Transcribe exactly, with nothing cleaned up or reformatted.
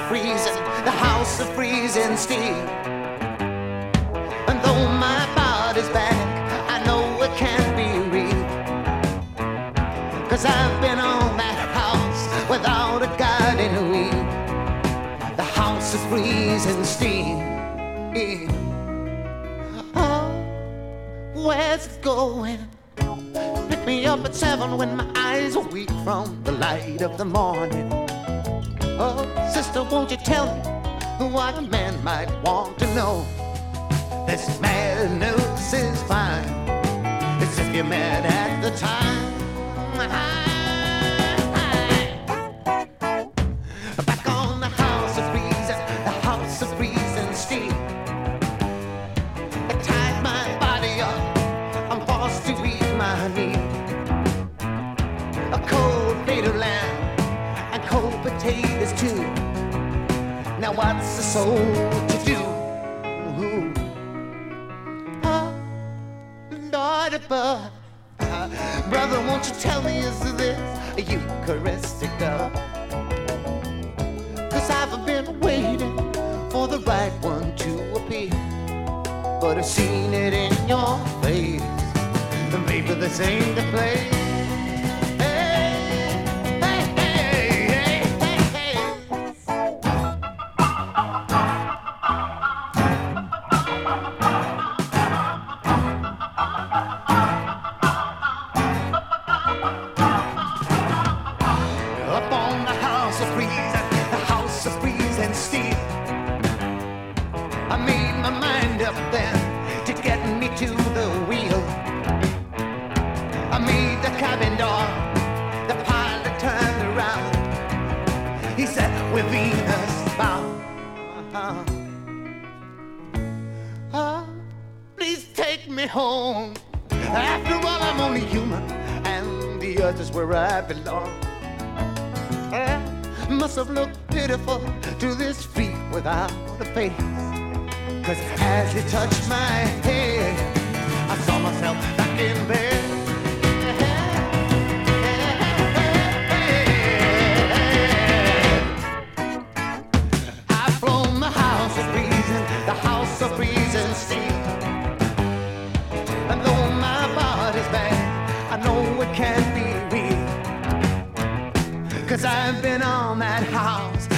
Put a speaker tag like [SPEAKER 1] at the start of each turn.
[SPEAKER 1] freezing, the house of freezing steel. And though my body's back, I know it can't be real. 'Cause I've been on that house without a guiding wheel. The house of freezing steel. Oh, where's it going? Pick me up at seven when my eyes are weak from the light of the morning. Oh, sister, won't you tell me what a man might want to know? This mad news is fine. It's if you're mad at the time. Back on the house of freezing, the house of freezing steel. I tied my body up, I'm forced to eat my meal. A cold plate of lamb and cold potatoes too. Now what's the soul to do? Oh, Lord above, uh, brother, won't you tell me, is this a Eucharistic love? 'Cause I've been waiting for the right one to appear, but I've seen it in your face, and baby, this ain't the place. I made my mind up then to get me to the wheel. I made the cabin door, the pilot turned around. He said, we're Venus bound. Uh-huh. Oh, please take me home. After all, I'm only human, and the earth is where I belong. I must have looked pitiful to this freak without a face. 'Cause as he touched my head, I saw myself back in bed. I've flown the house of freezing, the house of freezing steel. And though my body's bad, I know it can't be real. 'Cause I've been on that house